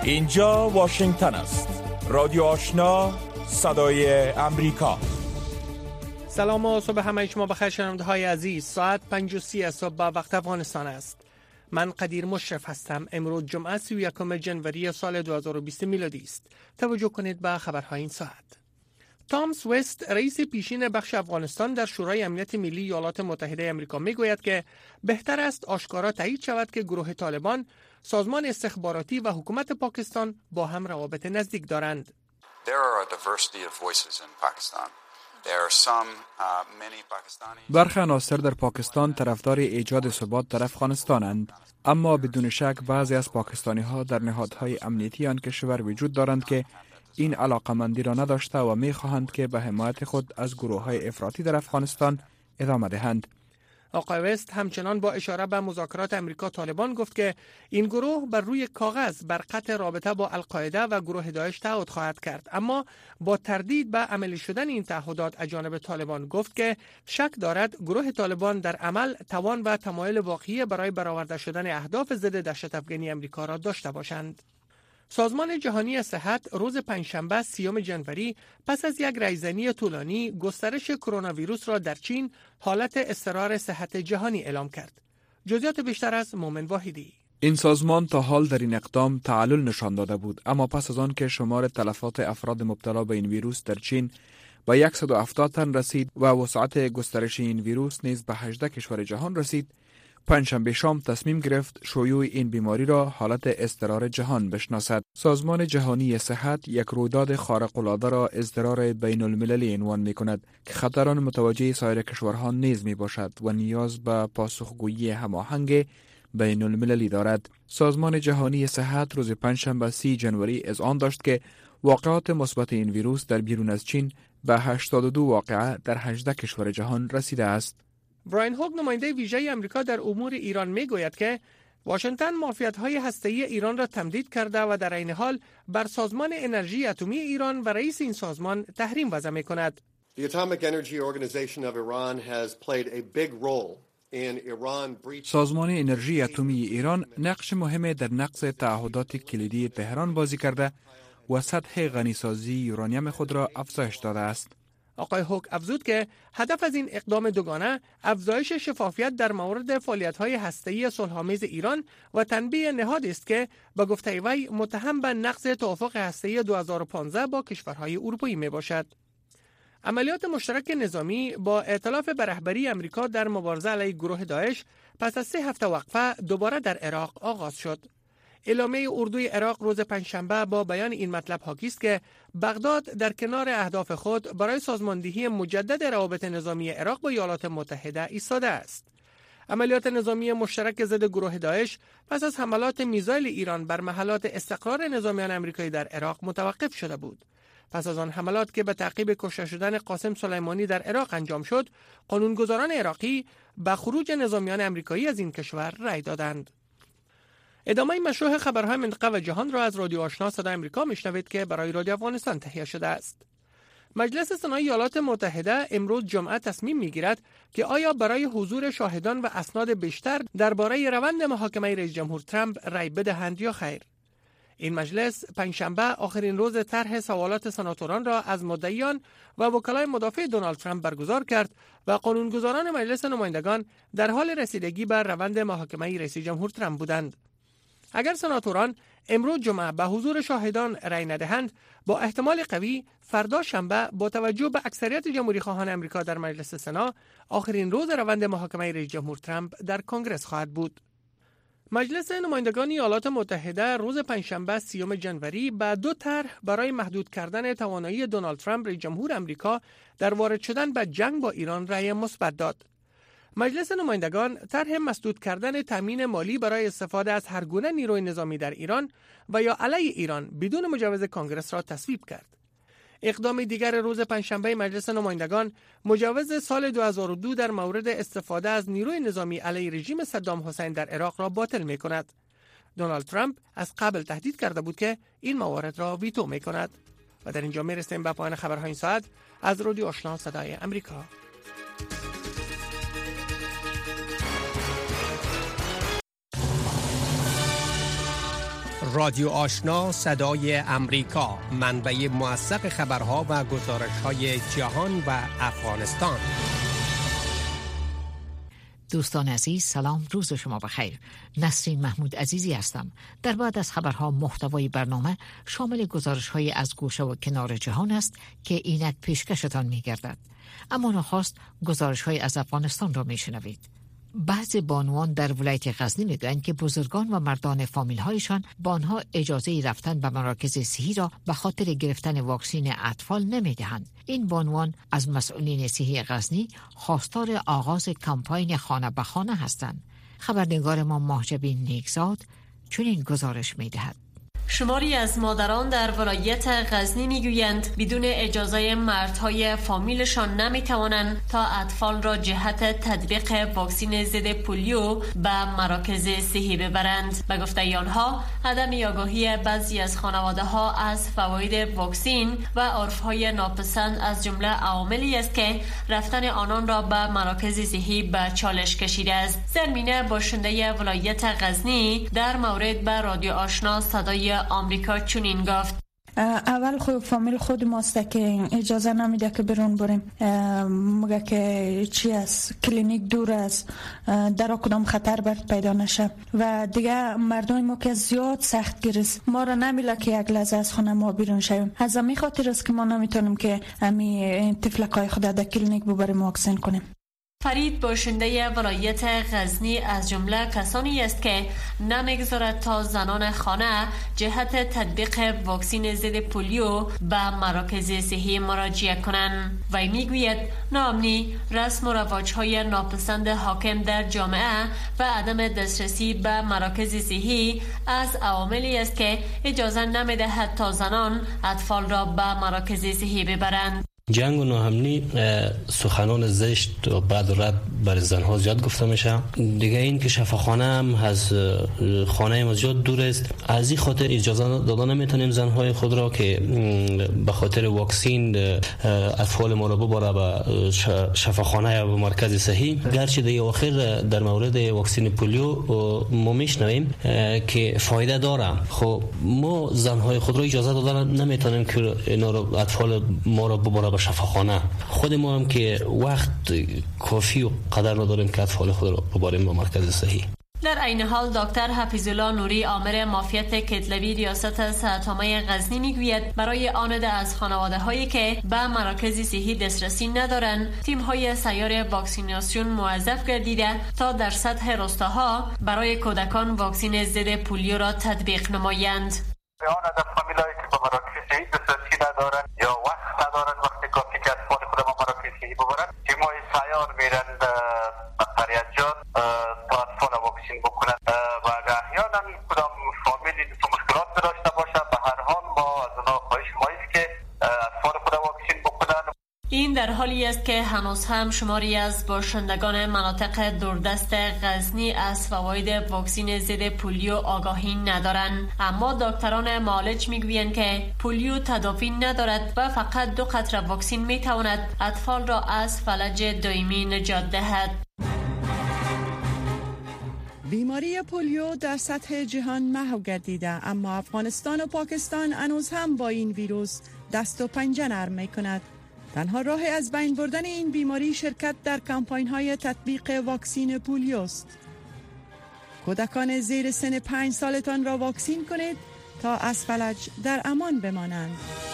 اینجا واشنگتن است. رادیو آشنا، صدای امریکا. سلام و صبح همه شما بخیر شنونده های عزیز. ساعت 5:30 صبح به وقت افغانستان است. من قدیر مشرف هستم. امروز جمعه 31 جنوری سال 2020 میلادی است. توجه کنید به خبرهای این ساعت. تام سویست، رئیس پیشین بخش افغانستان در شورای امنیت ملی ایالات متحده آمریکا میگوید که بهتر است آشکارا تایید شود که گروه طالبان، سازمان استخباراتی و حکومت پاکستان با هم روابط نزدیک دارند. برخی عناصر در پاکستان طرفدار ایجاد ثبات در افغانستانند، اما بدون شک بعضی از پاکستانی ها در نهادهای امنیتی آن کشور وجود دارند که این علاقمندی را نداشته و می خواهند که به حمایت خود از گروه های افراطی در افغانستان ادامه دهند. آقای وست همچنان با اشاره به مذاکرات امریکا طالبان گفت که این گروه بر روی کاغذ بر قطع رابطه با القاعده و گروه داعش تعهد خواهد کرد، اما با تردید به عملی شدن این تعهدات از جانب طالبان گفت که شک دارد گروه طالبان در عمل توان و تمایل واقعی برای برآورده شدن اهداف ضد دهشت افغانی امریکا را داشته باشند. سازمان جهانی صحت روز پنجشنبه 30 جنوری پس از یک رایزنی طولانی گسترش کرونا ویروس را در چین حالت اضطرار صحت جهانی اعلام کرد. جزئیات بیشتر از مومن واحدی. این سازمان تا حال در این اقدام تعلل نشان داده بود، اما پس از آن که شمار تلفات افراد مبتلا به این ویروس در چین به 170 تن رسید و وسعت گسترش این ویروس نیز به 18 کشور جهان رسید، پنجشنبه شام تصمیم گرفت شیوع این بیماری را حالت اضطرار جهان بشناسد. سازمان جهانی صحت یک رویداد خارق‌العاده را اضطرار بین المللی عنوان می کند که خطر آن متوجه سایر کشورها نیز می باشد و نیاز به پاسخگویی هماهنگ بین المللی دارد. سازمان جهانی صحت روز پنجشنبه 30 جنوری اذعان داشت که واقعات مثبت این ویروس در بیرون از چین به 82 واقعه در 18 کشور جهان رسیده است. براین هوگ، نماینده ویژه آمریکا در امور ایران میگوید که واشنگتن معافیت‌های هسته‌ای ایران را تمدید کرده و در این حال بر سازمان انرژی اتمی ایران و رئیس این سازمان تحریم وضع می‌کند. سازمان انرژی اتمی ایران نقش مهمی در نقض تعهدات کلیدی تهران بازی کرده و سطح غنیسازی یورانیم خود را افزایش داده است. آقای هوک افزود که هدف از این اقدام دوگانه افزایش شفافیت در مورد فعالیت‌های هسته‌ای صلح‌آمیز ایران و تنبیه نهادی است که به گفته وی متهم به نقض توافق هسته‌ای 2015 با کشورهای اروپایی میباشد. عملیات مشترک نظامی با ائتلاف به رهبری آمریکا در مبارزه علیه گروه داعش پس از 3 هفته وقفه دوباره در عراق آغاز شد. اعلامیه اردوی عراق روز پنجشنبه با بیان این مطلب حاکی است که بغداد در کنار اهداف خود برای سازماندهی مجدد روابط نظامی عراق با ایالات متحده ایستاده است. عملیات نظامی مشترک ضد گروه داعش پس از حملات میزایل ایران بر محلات استقرار نظامیان آمریکایی در عراق متوقف شده بود. پس از آن حملات که به تعقیب کشته شدن قاسم سلیمانی در عراق انجام شد، قانونگذاران عراقی به خروج نظامیان آمریکایی از این کشور رأی دادند. ادامه مشروع خبرهای منطقه و جهان را از رادیو آشنا صدای آمریکا میشنوید که برای رادیو افغانستان تهیه شده است. مجلس سنای ایالات متحده امروز جمعه تصمیم میگیرد که آیا برای حضور شاهدان و اسناد بیشتر درباره روند محاکمه رئیس جمهور ترامپ رأی بدهند یا خیر. این مجلس پنجشنبه آخرین روز طرح سوالات سناتوران را از مدعیان و وکلای مدافع دونالد ترامپ برگزار کرد و قانونگذاران مجلس نمایندگان در حال رسیدگی به روند محاکمه رئیس جمهور ترامپ بودند. اگر سناتوران امروز جمعه به حضور شاهدان رأی ندهند، با احتمال قوی فردا شنبه با توجه به اکثریت جمهوری خواهان آمریکا در مجلس سنا آخرین روز روند محاکمه رئیس جمهور ترامپ در کنگره خواهد بود. مجلس نمایندگان ایالات متحده روز پنجشنبه 30 جنوری به 2 طرح برای محدود کردن توانایی دونالد ترامپ رئیس جمهور آمریکا در وارد شدن به جنگ با ایران رأی مثبت داد. مجلس نمایندگان طرح مسدود کردن تامین مالی برای استفاده از هر گونه نیروی نظامی در ایران و یا علیه ایران بدون مجوز کنگره را تصویب کرد. اقدام دیگر روز پنجشنبه مجلس نمایندگان مجوز سال 2002 در مورد استفاده از نیروی نظامی علیه رژیم صدام حسین در عراق را باطل می کند. دونالد ترامپ از قبل تهدید کرده بود که این موارد را ویتو می کند. و در اینجا می رسیم به پایان خبرهای این ساعت از رادیو آشنا صدای امریکا. رادیو آشنا صدای امریکا، منبع موثق خبرها و گزارش‌های جهان و افغانستان. دوستان عزیز، سلام، روز شما بخیر. نسرین محمود عزیزی هستم. در بعد از خبرها محتوای برنامه شامل گزارش‌های از گوشه و کنار جهان است که اینک پیشکشتان می‌گردد. اما نخست گزارش‌های از افغانستان را می‌شنوید. بعضی بانوان در ولایت غزنی میگویند که بزرگان و مردان فامیل‌هایشان با آنها اجازه رفتن به مراکز صحی را به خاطر گرفتن واکسن اطفال نمیدهند. این بانوان از مسئولین صحی غزنی خواستار آغاز کمپاین خانه به خانه هستند. خبرنگار ما ماهجبین نیکزاد چنین گزارش میدهد. شماری از مادران در ولایت غزنی میگویند بدون اجازه مردهای فامیلشان نمیتوانند تا اطفال را جهت تطبیق واکسن ضد پولیو به مراکز صحی ببرند. به گفته آنها، عدم آگاهی بعضی از خانواده ها از فواید واکسن و عرفهای ناپسند از جمله عواملی است که رفتن آنان را به مراکز صحی به چالش کشیده است. زرمینه باشنده ولایت غزنی در مورد به رادیو آشنا صدای آمریکا چنین گفت: اول خود فامیل خود ماست که اجازه نمیده که برون بریم، مگه که چی است، کلینیک دور است، در کدام خطر برد پیدا نشه و دیگه مردم ما که زیاد سخت گرست، ما را نمیله که یک لحظه از خونه ما بیرون شویم. از همین خاطر است که ما نمیتونیم که همین تفلکای خود در کلینیک ببریم واکسن کنیم. فرید باشنده ولایت غزنی از جمله کسانی است که نمیگذارد تا زنان خانه جهت تطبیق واکسن ضد پولیو به مراکز صحی مراجعه کنند. وی میگوید ناامنی، رسم و رواج‌های ناپسند حاکم در جامعه و عدم دسترسی به مراکز صحی از عواملی است که اجازه نمیدهد تا زنان اطفال را به مراکز صحی ببرند. جنگ و ناامنی، سخنان زشت و بد و رد بر زنها زیاد گفته میشه. دیگه این که شفاخانه هم از خانه ما زیاد دور است. از این خاطر اجازه دادن نمیتونیم زنهای خود را که به خاطر واکسن اطفال ما را ببره به شفاخانه یا به مرکز صحی. گرچه دیگه آخر در مورد واکسن پولیو ما میشنویم که فایده داره، خب ما زنهای خود را اجازه دادن نمیتونیم که اینا را اطفال ما را ببره شفاخانه. خود ما هم که وقت کافی و قدر نداریم که اطفال خود را ببریم به مرکز صحی. در این حال دکتر حفیظالله نوری، آمر معافیت کتلوی ریاست صحت‌عامه غزنی میگوید برای آمده از خانواده هایی که به مراکز صحی دسترسی ندارند، تیم های سیار واکسیناسیون موظف گردیده تا در سطح روستاها برای کودکان واکسن ضد پولیو را تطبیق نمایند. آمده فامیلایی که به مراکز صحی دسترسی ندارند یا وقت ندارند وقتی کافی که اطفال خود به مراکز صحی ببرند، تیم های سیار میرن به قریت‌جات تا اطفال واکسن بکنند و احیانا کدام فامیلی مشکلات داشته باشه، به هر حال ما از اونها خواهش ماییم که اطفال خود واکسن بکنند. این در حالی است که هنوز هم شماری از باشندگان مناطق دوردست غزنی از فواید واکسن ضد پولیو آگاهی ندارند. اما دکتران معالج میگویند که پولیو تداوی ندارد و فقط 2 قطره واکسن میتواند اطفال را از فلج دائمی نجات دهد. بیماری پولیو در سطح جهان محو گردیده، اما افغانستان و پاکستان هنوز هم با این ویروس دست و پنجه نرم می‌کند. تنها راه از بین بردن این بیماری شرکت در کمپاین‌های تطبیق واکسن پولیو است. کودکان زیر سن 5 سالتان را واکسین کنید تا از فلج در امان بمانند.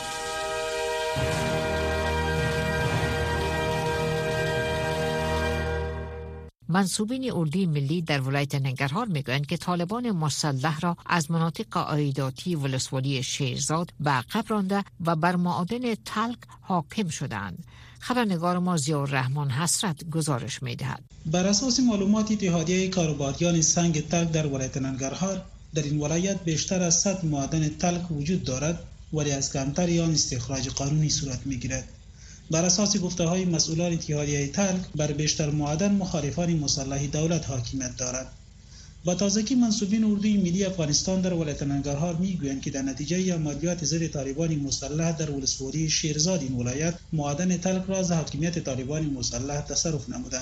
منصوبین اردوی ملی در ولایت ننگرهار میگویند که طالبان مسلح را از مناطق عایداتی ولسوالی شیرزاد به عقب رانده و بر معادن تلک حاکم شدند. خبرنگار ما ضیاءالرحمن حسرت گزارش میدهد. بر اساس معلومات اتحادیه کاروباریان سنگ تلک در ولایت ننگرهار، در این ولایت بیشتر از 100 معادن تلک وجود دارد، ولی از کمتر آن استخراج قانونی صورت میگیرد. بر اساس گفته‌های مسئولان اتحادیه تلک، بر بیشتر معادن مخالفان مسلح دولت حاکمیت دارد. با تازگی منصوبین اردوی ملی افغانستان در ولایت ننگرهار میگویند که در نتیجه عملیات ضد طالبان مسلح در ولسوالی شیرزاد این ولایت، معادن تلک را از حاکمیت طالبان مسلح تصرف نمودند.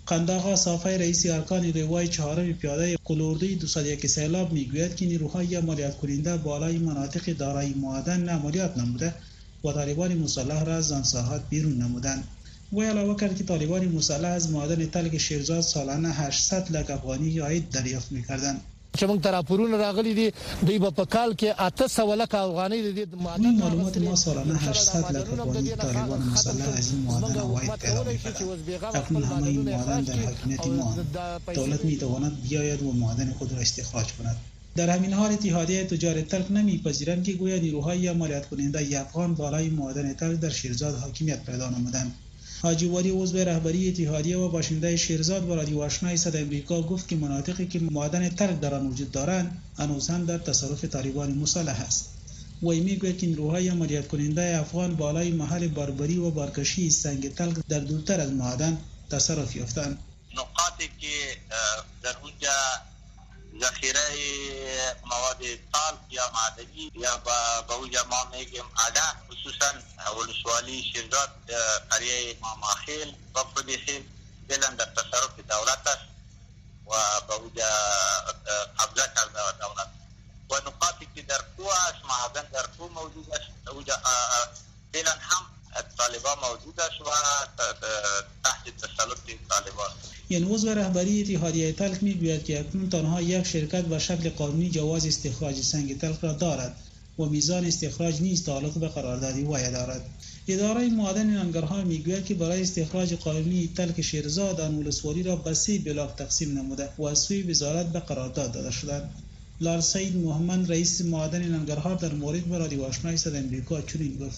قنداق صافی رئیس ارکان روای چهارم پیاده قلوردوی 201 سیلاب میگوید که نیروهای عملیات کننده بالای مناطق دارای معدن عملیات نموده و طالبان مسلح را از آن ساحات بیرون نمودند. و علاوه کرد که طالبان مسلح از معدن تلک شیرزاد سالانه 800 لک افغانی عاید دریافت می‌کردند. چې موږ تراپورونه راغلي دي دوی په کال کې 800 لک افغانۍ د معدن معلومات ما سالانه 800 لک افغانی طالبان مسلح از این معدن عاید پیدا می‌کنند. اکنون همه این معدن در حاکمیت ما، دولت می‌تواند بیاید و معدن خود را استخراج کند. در همین حال اتحادیه تجار تلک نمی‌پذیرند که گویا نیروهای عملیات کننده افغان بالای معدن تلک در شیرزاد حاکمیت پیدا نمودند. حاجی ولی عضو رهبری اتحادیه و باشنده شیرزاد با رادیو آشنای صدای امریکا گفت که مناطقی که معدن تلک در آن وجود دارند هنوز هم در تصرف طالبان مسلح است. وی میگوید که نیروهای عملیات کننده افغان بالای محل باربری و بارکشی سنگ تلک در دورتر از معدن تصرف یافتند. نقاطی که در اونجا ذخیره مواد طالب یا معدنی یا با اونجا ما میگیم عده، خصوصا ولسوالی شیرزاد، قریه ماماخیل و پدیخیل دلن در تصرف دولت است و با اونجا قبضه کرده دولت. و نقاطی که در کو است، معدن در کو موجود است، اونجا دلن هم طالبان موجود است و تحت تسلط طالبان. این عضو رهبری اتحادیه تلک میگوید که اکنون تنها یک شرکت به شکل قانونی جواز استخراج سنگ تلک را دارد و میزان استخراج نیز تعلق به قرارداد وی دارد. اداره معدن ننگرهار میگوید که برای استخراج قانونی تلک شیرزاد آن ولسوالی را به 3 بلاک تقسیم نموده و از سوی وزارت به قرارداد داده شده. لال سید محمد رئیس معدن ننگرهار در مورد به رادیو آشنای صدای امریکا چنین گفت: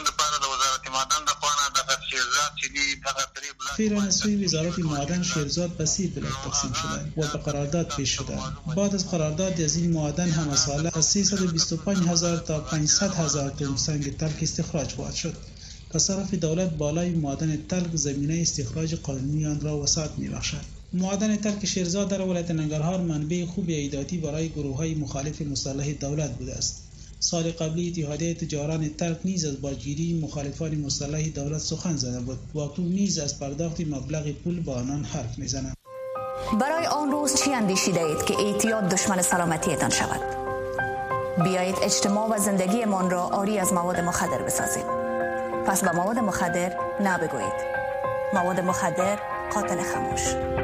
فعلا سوی وزارت معدن شیرزاد به 3 بلاک تقسیم شده و به قرارداد پیش شده. بعد از قرارداد از این معدن همه ساله از 325,000 تا 500,000 تن سنگ تلک استخراج خواهد شد. تصرف دولت بالای معدن تلک زمینه استخراج قانونی آن را وسعت می‌بخشد. معدن تلک شیرزاد در ولایت ننگرهار منبع خوب عایداتی برای گروه‌های مخالف مسلح دولت بوده است. سال قبلی اتحادیه تجاران تلک نیز از باجگیری مخالفان مسلح دولت سخن زده بود و اکنون نیز از پرداخت مبلغ پول با آنان حرف میزنند. برای آن روز چی اندیشیده اید که اعتیاد دشمن سلامتیتان شود؟ بیایید اجتماع و زندگی من را عاری از مواد مخدر بسازیم. پس به مواد مخدر نبگویید. مواد مخدر قاتل خاموش.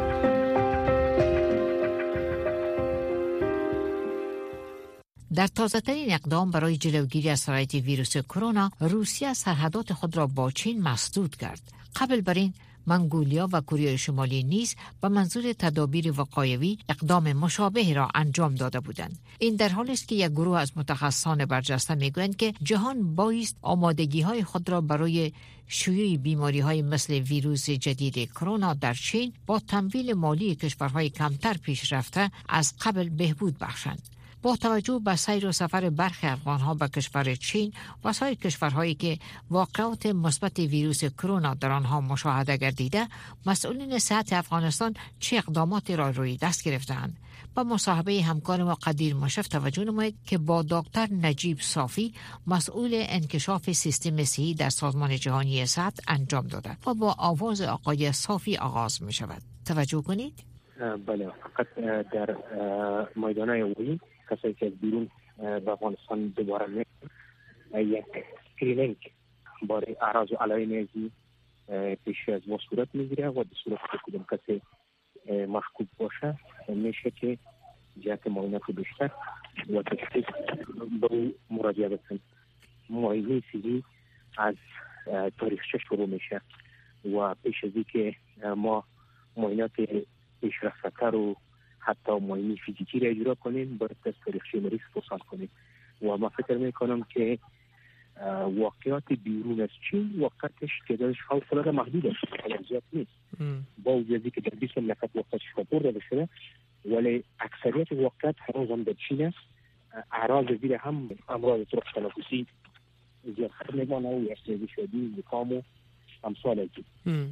در تازه‌ترین اقدام برای جلوگیری از سرایت ویروس کرونا، روسیه سرحدات خود را با چین مسدود کرد. قبل بر این منگولیا و کره شمالی نیز به منظور تدابیر وقایوی اقدام مشابه را انجام داده بودند. این در حالی است که یک گروه از متخصصان برجسته میگویند که جهان بایست آمادگی‌های خود را برای شیوع بیماری‌های مثل ویروس جدید کرونا در چین با تمویل مالی کشورهای کمتر پیشرفته از قبل بهبود بخشند. با توجه به سیر و سفر برخی افغان‌ها به کشور چین و سایر کشورهایی که واقعات مثبت ویروس کرونا در آنها مشاهده گردیده، مسئولین صحت افغانستان چه اقداماتی را روی دست گرفتند؟ با مصاحبه همکار ما قدیر مشرف توجه نمایید که با دکتر نجیب صافی مسئول انکشاف سیستم صحی در سازمان جهانی صحت انجام داده و با آواز آقای صافی آغاز می شود. توجه کنید. بله، فقط در میدانهای اولی کسایی که از بیرون به افغانستان دوباره می‌آیند یک اسکرینینگ برای اعراض و علائم ازی پیش از ما صورت میگیره و به صورت که کدام کسی مشکوک باشه میشه که جهت معاینات بیشتر و تشخیص به مراجعه بکنیم. معاینه فیزی از تاریخ 6 شروع میشه و پیش از اینکه ما معاینات پیشرفت‌تر و حتی معاینه فیزیکی را اجرا کنیم باید از تاریخچه مریض توصل کنیم و ما فکر میکنم که واقعات بیرون از چین واقعاتش تعدادش فوق‌العاده محدود است، زیاد نیست. با وجودی که در 20 مملکت واقعاتش راپور داده شده ولی اکثریت واقعات هنوز هم در چین است. اعراض زیر هم امراض طرق تنفسی زیادتر میمانه و استرس شدید، زکام و امثال از این.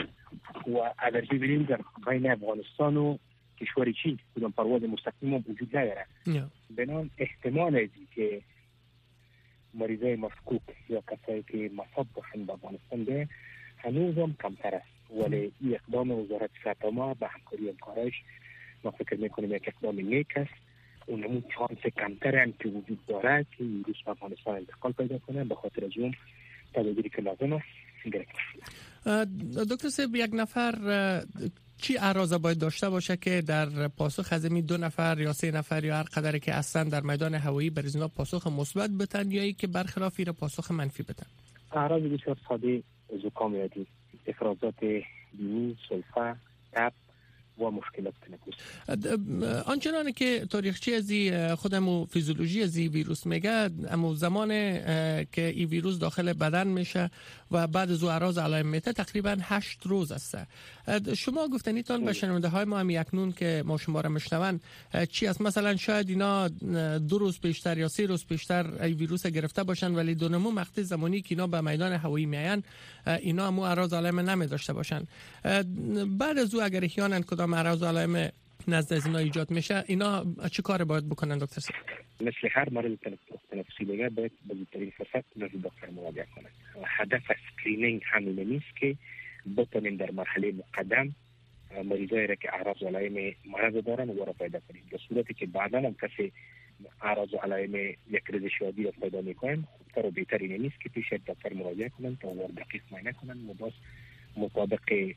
و اگر ببینیم در بین افغانستان و کشور چین کدام پرواز مستقیم وجود نداره. بنابراین احتمال ازی که مریضای مشکوک یا کسایی که مصاب باشن به افغانستان ده هنوز هم کمتر است. ولی این اقدام وزارت صحت ما به همکاری همکارایش ما فکر میکنیم یک اقدام نیک است. اونمون چانس کمتر هم که وجود داره که ویروس به افغانستان انتقال پیدا کنه، به خاطر از اون تدابیری که لازم است گرفته شده. دکتر صاحب، یک نفر چی اعراض باید داشته باشه که در پاسخ از این 2 نفر یا 3 نفر یا هر قدری که اصلا در میدان هوایی بر اینا پاسخ مثبت بدن یا ای که برخلاف این پاسخ منفی بدن؟ اعراض بسیار ساده: زکام یادی، افرازات بینی، سلفه، تب و مشکلات تنفس. آنچنانه که تاریخچه ازی خودمو فیزیولوژی ازی ویروس میگه، اما زمان که این ویروس داخل بدن میشه و بعد از اعراض علائم میته تقریبا 8 روز است. شما گفتنیتان به شنونده های ما هم اکنون که ما شما را میشنون چی است؟ مثلا شاید اینا 2 روز پیشتر یا 3 روز پیشتر این ویروس گرفته باشن ولی دونمو مقطع زمانی که اینا به میدان هوایی میاین اینا هم اعراض علائم نمی داشته باشن. بعد از او اگر احیانا کدام اعراض علائم نزد از اینا ایجاد میشه، اینا چه کار باید بکنن دکتر صاحب؟ مثل هر مرض تنفسی دیگه باید به زودترین فرصت نزد دکتر مراجعه کنند. هدف اسکرینینگ همین نیست که بتونیم در مرحله مقدم مریضایی را که اعراض علائم مرض دارن و را پیدا کنیم. در صورتی که بعدا هم کسی اعراض علائم یک ریزش یادی را پیدا میکنن، خوبتر و بهتر این نیست که پیش دکتر مراجعه کنن تا دقیق معاینه کنن و باز مطابق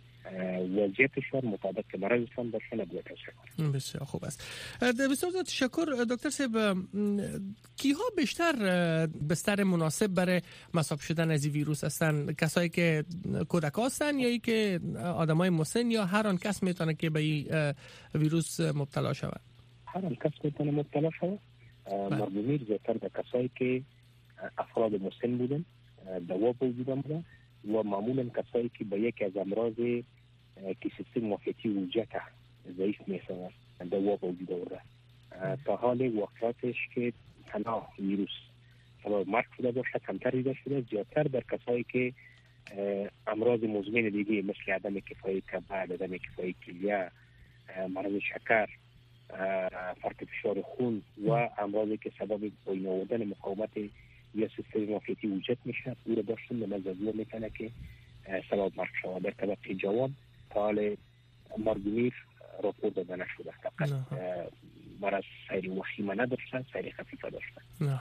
وضعیتشان، مطابق مرضشان برشان ادویه توصیه کنند. بسیار خوب است. بسیار تشکر دکتر صاحب. کیها بیشتر بستر مناسب برای مصاب شدن از این ویروس هستند؟ کسایی که کودک هستند یا ای که آدمای مسن یا هر آن کس میتونه که به این ویروس مبتلا شود؟ هر آن کس میتونه مبتلا شود. مرگومیر زیادتر به کسایی که افراد مسن بودن، دوا وجود بودن و معمولا کسایی که به یک از امراض که سیستم معافیتی وجود ضعیف میشن دوا وجود داره. تا حال واقعیتش که تنها ویروس سبب مرگ شده باشه کمتر دیده شده، زیادتر در کسایی که امراض مزمن دیگه مثل عدم کفایی کبد، عدم کفایی کلیه، مرض شکر، فرط فشار خون و امراضی که سبب پایین آوردن مقاومت یا سیستم معافیتی وجود میشه، او را داشتن به نظر میکنه که سبب مرگ شود. در طبقه جوان تا حال مرگومیر راپور داده نشده، فقط مرض سیر وخیمه نداشتن، سیر خفیفه داشتن.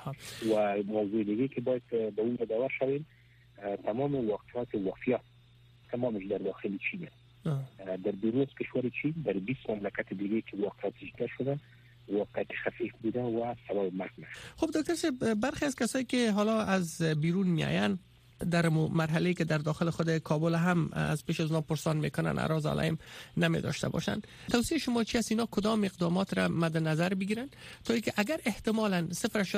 و موضوع دیگه که باید به اون داور شویم، تمام واقعات وفیات تمامش در داخل چینه. در بیرون کشور چین در 20 مملکت دیگه که واقعات ذکر شده واقعیت خفیف بوده و سبب مرگ نشده. خب دکتر صاحب، برخی از کسایی که حالا از بیرون میاین در مرحله که در داخل خود کابل هم از پیش از اونا پرسان میکنن اعراض علائم نمی داشته باشن، توصیه شما چی است اینا کدام اقدامات را مد نظر بگیرن تا اینکه اگر احتمالاً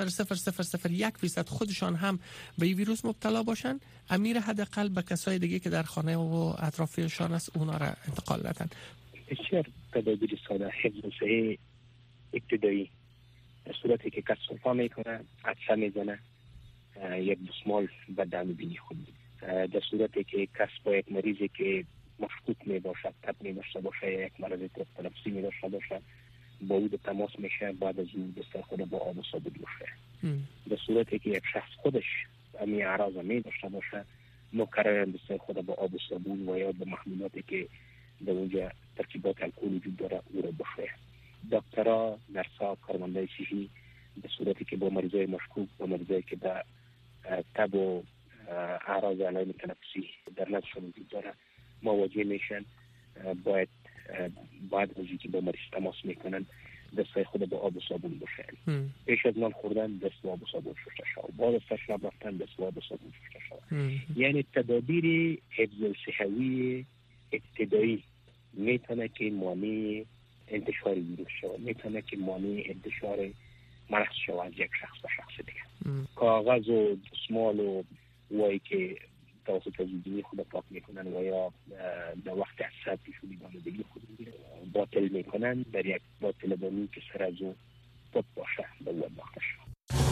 0.0001% خودشان هم به این ویروس مبتلا باشن، امیر حداقل به کسای دیگه که در خانه و اطرافشان است اونا را انتقال بدن؟ بسیار تدابیر ساده، حفظ صحه ابتدایی. در صورتی که کس سرفا میکنه، عطسه میزنه، یک دستمال به دم بینی خود. در صورتی که کس با یک مریضی که مشکوک می باشد، تب می داشته باشه یا یک مرض تنفسی می داشته باشه، با او به تماس میشه، بعد از او دست خود با آب و صابون بشه. در صورتی که یک شخص خودش امی اعراض می داشته باشه، مکررن دست خود با آب و صابون و یا با محلولاتی که در اونجا ترکیبات الکل وجود داره او را بشه. دکترها، نرس‌ها، کارمندای صحی به صورتی که با مریضای مشکوک، با مریضایی که به تب و اعراض علائم تنفسی در نزدشون وجود داره مواجه میشن، باید بعد از اینکه با مریض تماس میکنن دستای خود با آب و صابون بشن. پیش از نان خوردن دست با آب و صابون شسته شود، بعد از تشناب رفتن دست با آب و صابون شسته شود. یعنی تدابیر حفظ صحوی ابتدایی میتونه که مانع انتشار ویروس شود، میتونه که مانع انتشار مرض شود از یک شخص به شخص دیگه. کاغذ و دستمال و وایی که توسط زودی خود پاک میکنن و یا در وقت عصب شدی بالدگی خود باطل میکنن، در یک باطل بانی که سر از او پاک باشه به اون باخته شد.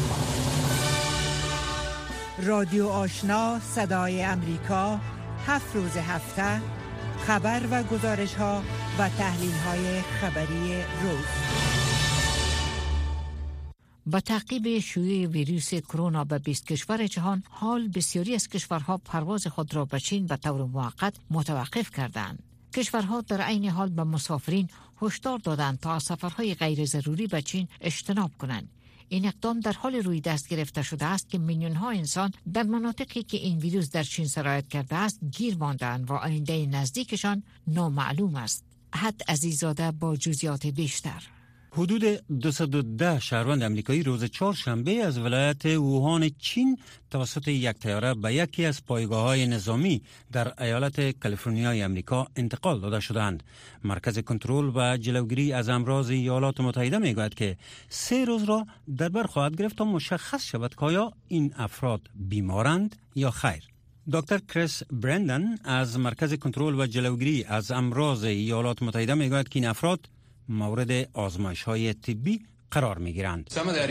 رادیو آشنا صدای امریکا، 7 روز هفته خبر و گزارش ها و تحلیل های خبری روز. با تعقیب شیوع ویروس کرونا به 20 کشور جهان، حال بسیاری از کشورها پرواز خود را به چین به طور موقت متوقف کردند. کشورها در عین حال به مسافرین هشدار دادند تا از سفرهای غیر ضروری به چین اجتناب کنند. این اقدام در حال روی دست گرفته شده است که میلیون‌ها انسان در مناطقی که این ویروس در چین سرایت کرده است گیر مانده‌اند و آینده نزدیکشان نامعلوم است. حد عزیزاده با جزئیات بیشتر. حدود 210 شهروند امریکایی روز چهارشنبه از ولایت ووهان چین توسط یک طیاره به یکی از پایگاه‌های نظامی در ایالت کالیفرنیای امریکا انتقال داده شدند. مرکز کنترل و جلوگیری از امراض ایالات متحده میگوید که 3 روز را در بر خواهد گرفت تا مشخص شود که آیا این افراد بیمارند یا خیر. دکتر کریس برندن از مرکز کنترل و جلوگیری از امراض ایالات متحده میگوید که این افراد مورد آزمایش‌های طبی قرار می‌گیرند.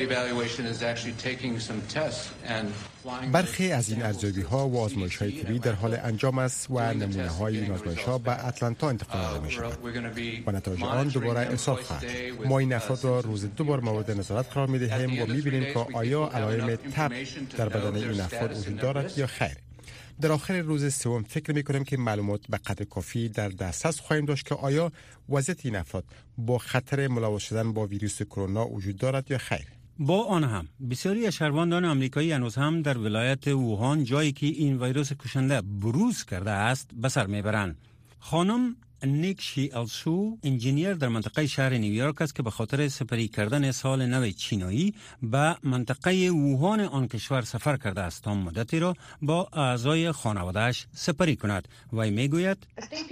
برخی از این ارزیابی‌ها و آزمایش‌های طبی در حال انجام است و نمونه‌های این آزمایش‌ها به اتلانتا انتقال داده می‌شود و نتایج آن دوباره ارسال خواهد شد. ما این افراد را روز 2 بار مورد نظارت قرار می‌دهیم و می‌بینیم که آیا علائم تب در بدن این افراد وجود دارد یا خیر. در آخر روز 3 فکر می‌کنم که معلومات به قدر کافی در دسترس خواهیم داشت که آیا وضعیت این افراد با خطر ملوث شدن با ویروس کرونا وجود دارد یا خیر. با آن هم بسیاری از شهروندان آمریکایی هنوز هم در ولایت ووهان، جایی که این ویروس کشنده بروز کرده است، به سر میبرند. خانم نیک شیالسو انجینیر در منطقه شهر نیویورک است که به خاطر سپری کردن سال نو چینایی به منطقه ووهان آن کشور سفر کرده است تا مدتی را با اعضای خانواده‌اش سپری کند. وی میگوید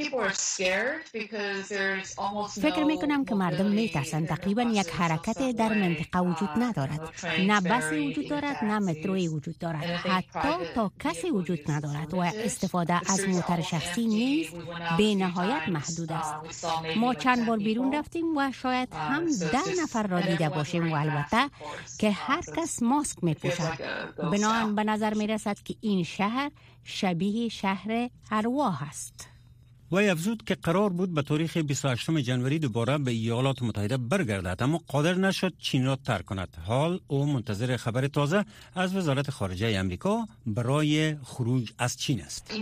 فکر میکنم که مردم میترسند. تقریبا یک حرکت در منطقه وجود ندارد، نه بسی وجود دارد نه متروی وجود دارد، حتی تا کسی وجود ندارد و استفاده از موتر شخصی نیز به نهایت محدود است. ما چند بار بیرون رفتیم و شاید هم 10 نفر را دیده باشیم و البته که هر کس ماسک می پوشد. بنابراین به نظر می رسد که این شهر شبیه شهر ارواح است. وی افزود که قرار بود به تاریخ 28 جنوری دوباره به ایالات متحده برگردد، اما قادر نشد چین را ترک کند. حال او منتظر خبر تازه از وزارت خارجه امریکا برای خروج از چین است.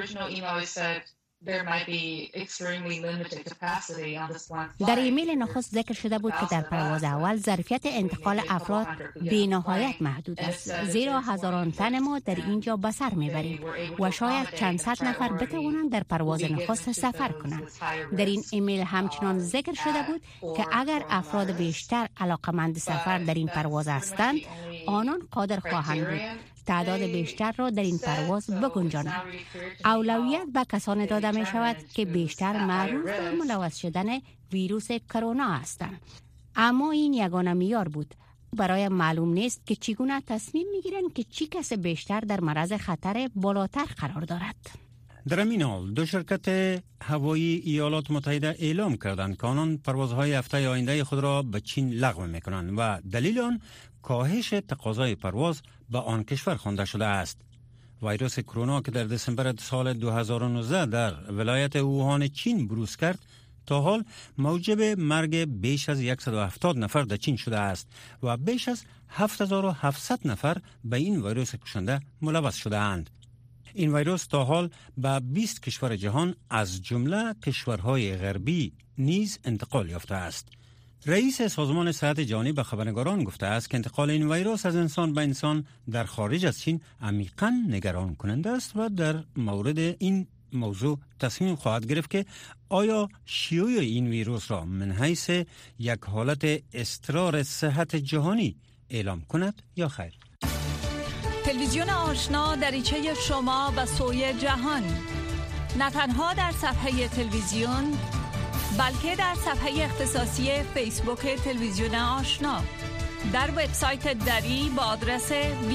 در ایمیل نخست ذکر شده بود که در پرواز اول ظرفیت انتقال افراد بی نهایت محدود است، زیرا هزاران تن ما در اینجا به سر میبریم و شاید چند صد نفر بتوانند در پرواز نخست سفر کنند. در این ایمیل همچنان ذکر شده بود که اگر افراد بیشتر علاقمند سفر در این پرواز هستند، آنان قادر خواهند بود تعداد بیشتر را در این پرواز بگنجانند. اولویت به کسانی داده می شود که بیشتر معروف به ملوث شدن ویروس کرونا هستند. اما این یگانه معیار بود. برای معلوم نیست که چگونه تصمیم می گیرند که چی کس بیشتر در معرض خطر بالاتر قرار دارد. در این حال 2 شرکت هوایی ایالات متحده اعلام کردند که آنان پروازهای هفته آینده خود را به چین لغو می‌کنند و دلیل آن کاهش تقاضای پرواز به آن کشور خوانده شده است. ویروس کرونا که در دسامبر سال 2019 در ولایت ووهان چین بروز کرد، تا حال موجب مرگ بیش از 170 نفر در چین شده است و بیش از 7700 نفر به این ویروس کشنده ملوث شده اند. این ویروس تا حال به 20 کشور جهان از جمله کشورهای غربی نیز انتقال یافته است. رئیس سازمان صحت جهانی به خبرنگاران گفته است که انتقال این ویروس از انسان به انسان در خارج از چین عمیقاً نگران کننده است و در مورد این موضوع تصمیم خواهد گرفت که آیا شیوع این ویروس را من حیث یک حالت اضطرار صحت جهانی اعلام کند یا خیر. تلویزیون آشنا دریچه شما به سوی جهان، نه تنها در صفحه تلویزیون بلکه در صفحه اختصاصی فیسبوک تلویزیون آشنا، در وبسایت دری با آدرس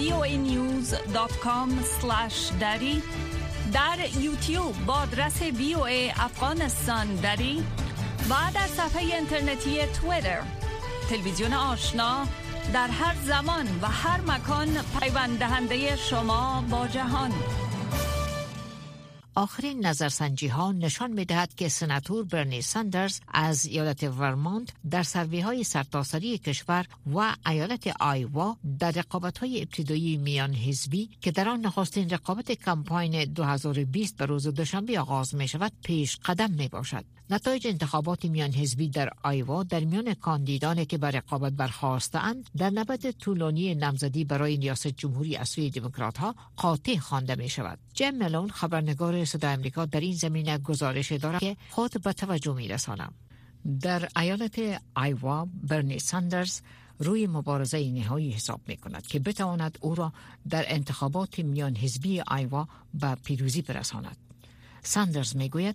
voanews.com/dari، در یوتیوب با آدرس VOA افغانستان دری و در صفحه اینترنتی توییتر. تلویزیون آشنا در هر زمان و هر مکان پیوند دهنده شما با جهان. آخرین نظرسنجی ها نشان می دهد که سناتور برنی ساندرز از ایالت ورمونت در سروی های سرتاسری کشور و ایالت آیوا در رقابت های ابتدایی میان حزبی که در آن نخستین رقابت کمپاین 2020 به روز دوشنبه آغاز می شود پیش قدم می باشد. نتایج انتخابات میان حزبی در آیوا در میان کاندیدانی که به رقابت برخاسته‌اند در نبرد طولانی نامزدی برای ریاست جمهوری از سوی دموکرات‌ها قاطع خوانده می شود. جیم ملون خبرنگار صدای آمریکا در این زمینه گزارش دارد که خود به توجه می رسانم. در ایالت آیوا برنی ساندرز روی مبارزه نهایی حساب می کند که بتواند او را در انتخابات میان حزبی آیوا به پیروزی برساند. ساندرز می گوید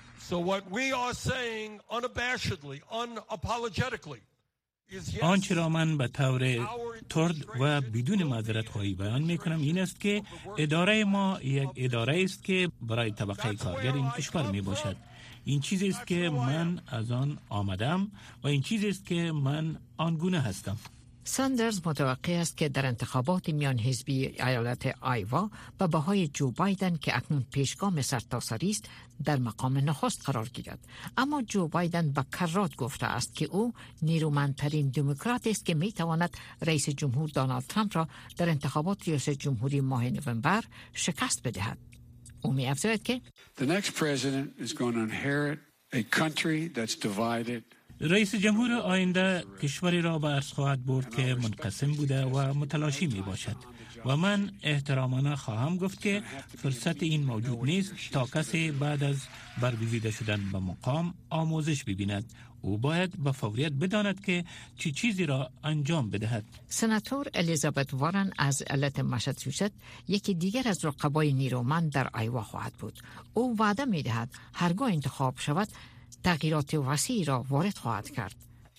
آنچه را من به طور ترد و بدون معذرت خواهی بیان می کنم این است که اداره ما یک اداره است که برای طبقه کارگر این کشور می باشد. این چیزی است که من از آن آمدم و این چیزی است که من آنگونه هستم. ساندرز متوقع است که در انتخابات میان حزبی ایالت آیوا به بهای جو بایدن که اکنون پیشگام سرتاسری است در مقام نخست قرار گیرد. اما جو بایدن به کرات گفته است که او نیرومندترین دموکرات است که می تواند رئیس جمهور دونالد ترامپ را در انتخابات ریاست جمهوری ماه نوامبر شکست بدهد. او می افزاید که The next president is going to inherit a country that's divided. رئیس جمهور آینده کشوری را به ارث خواهد برد که منقسم بوده و متلاشی می باشد و من احترامانه خواهم گفت که فرصت این موجود نیست تا کسی بعد از برگزیده شدن به مقام آموزش ببیند. او باید به فوریت بداند که چه چیزی را انجام بدهد. سناتور الیزابت وارن از ایالت ماساچوست یکی دیگر از رقبای نیرومند در آیوا خواهد بود. او وعده می دهد هرگاه انتخاب شود تغییرات وسیعی را وارد خواهد کرد.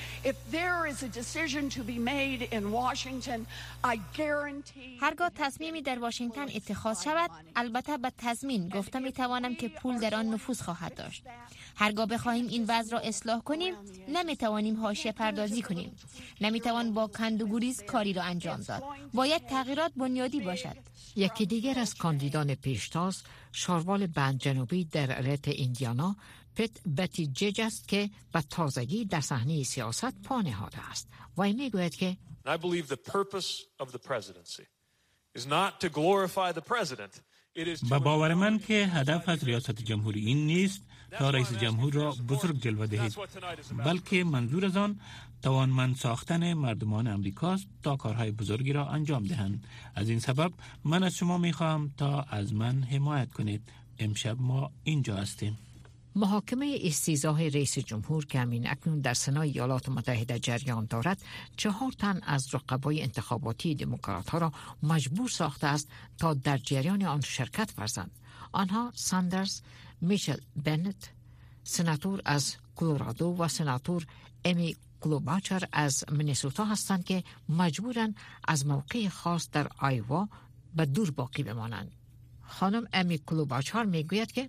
هرگاه تصمیمی در واشنگتن اتخاذ شود، البته به تضمین گفته می توانم که پول در آن نفوذ خواهد داشت. هرگاه بخواهیم این وضع را اصلاح کنیم، نمی توانیم حاشیه پردازی کنیم. نمی توان با کندوگوریز کاری را انجام داد. باید تغییرات بنیادی باشد. یکی دیگر از کاندیدان پیشتاز شاروال بند جنوبی در ایالت ایندیانا بتی جج است که به تازگی در صحنه سیاست پا نهاده است. وی میگوید که I believe the purpose of the presidency is not to glorify the president. با باور من که هدف از ریاست جمهوری این نیست تا رئیس جمهور را بزرگ جلوه دهید، بلکه منظور از آن توانمند ساختن مردمان امریکاست تا کارهای بزرگی را انجام دهند. از این سبب من از شما میخواهم تا از من حمایت کنید. امشب ما اینجا هستیم. محاکمه استیضاح رئیس جمهور که همین اکنون در سنای ایالات متحده جریان دارد 4 تن از رقبای انتخاباتی دموکرات‌ها را مجبور ساخته است تا در جریان آن شرکت ورزند. آنها ساندرز، میشل بنت، سناتور از کلرادو و سناتور امی کلوباچر از مینیسوتا هستند که مجبورند از موقع خاص در آیوا به دور باقی بمانند. خانم امی کلوباچر میگوید که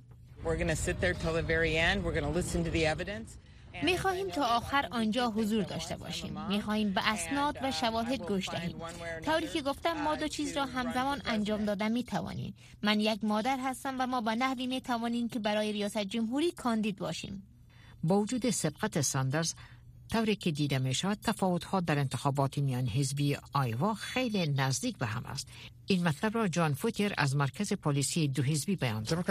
می‌خواهیم تا آخر آنجا حضور داشته باشیم. می‌خواهیم به اسناد و شواهد گوش دهیم. طوری که گفتم ما 2 چیز را همزمان انجام دادن می‌توانیم. من یک مادر هستم و ما به نحوی می‌توانیم که برای ریاست جمهوری کاندید باشیم. با وجود سبقت ساندرز طوری که دیده می‌شود تفاوت‌ها در انتخابات میان حزبی آیوا خیلی نزدیک به هم است. این مطلب را جان فوتیر از مرکز پلیسی 2 حزبی بیان کرد.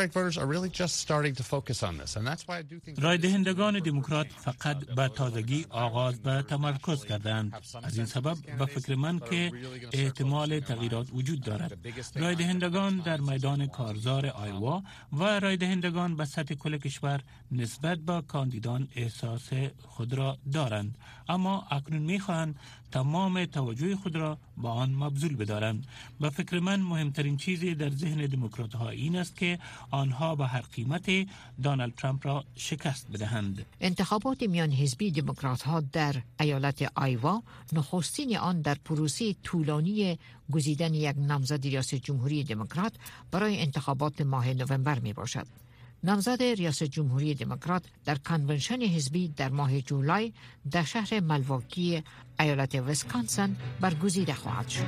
رای دهندگان دموکرات فقط به تازگی آغاز به تمرکز کردند. از این سبب به فکر من که احتمال تغییرات وجود دارد. رای دهندگان در میدان کارزار آیوا و رای دهندگان به سطح کل کشور نسبت به کاندیدان احساس خود را دارند، اما اکنون می‌خواهند تمام توجه خود را با آن مبذول بدارند. به فکر من مهمترین چیزی در ذهن دموکرات‌ها این است که آنها به هر قیمتی دونالد ترامپ را شکست بدهند. انتخابات میان حزبی دموکرات‌ها در ایالت آیوا نخستین آن در پروسه طولانی گزیدن یک نامزد ریاست جمهوری دموکرات برای انتخابات ماه نوامبر می باشد. نامزد ریاست جمهوری دموکرات در کنونشن حزبی در ماه جولای در شهر ملواکی ایالت ویسکانسن برگزیده خواهد شد.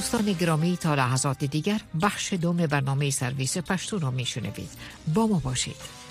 دوستان گرامی، تا لحظات دیگر بخش دوم برنامه سرویس پشتو را میشنوید. با ما باشید.